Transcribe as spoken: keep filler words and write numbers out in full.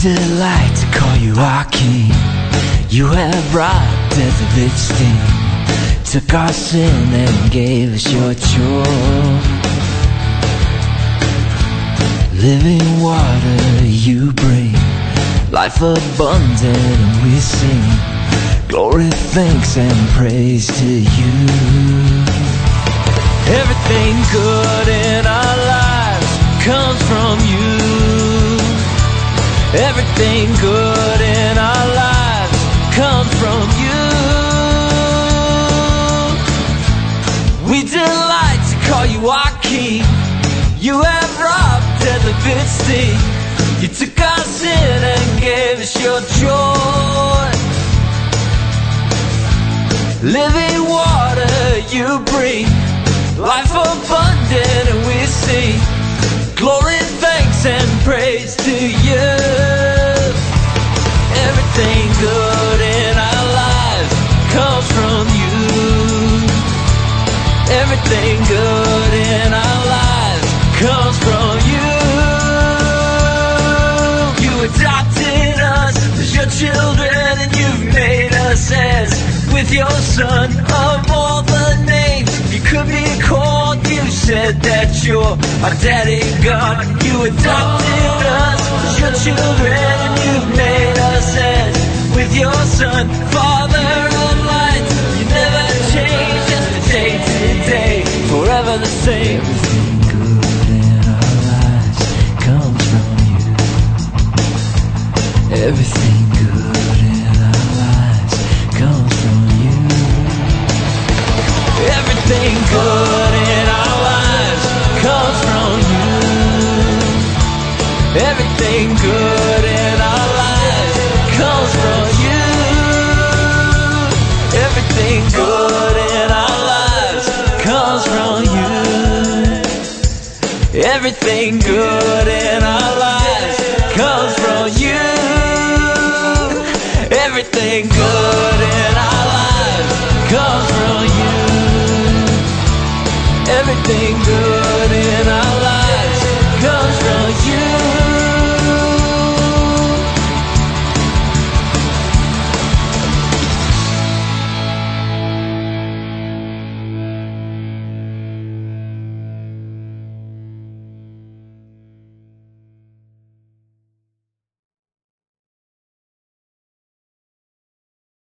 delight to call you our king. You have robbed as a victim, took our sin and gave us your joy. Living water you bring, life abundant and we sing glory, thanks and praise to you. Everything good in our lives comes from you. Everything good in our lives comes from you. We delight to call you our king. You have robbed and the victim, you took our sin and gave us your joy. Living water you bring, life abundant and we sing glory, thanks and praise to you. Everything good in our lives comes from you. Everything good in our lives comes from you. You adopted us as your children and you've made us heirs with your son. Of all the names you could be called, you said that you're our daddy God. You adopted us as your children and you've made us heirs with your son. Father of lights, you never change, just the day to day, forever the same. Everything good in our lives comes from you. Everything good in our lives comes from you. Everything good in our lives comes from you. Everything good in our lives comes from you. Everything good in our lives comes from you. Everything good in our lives comes from you. Everything good in our lives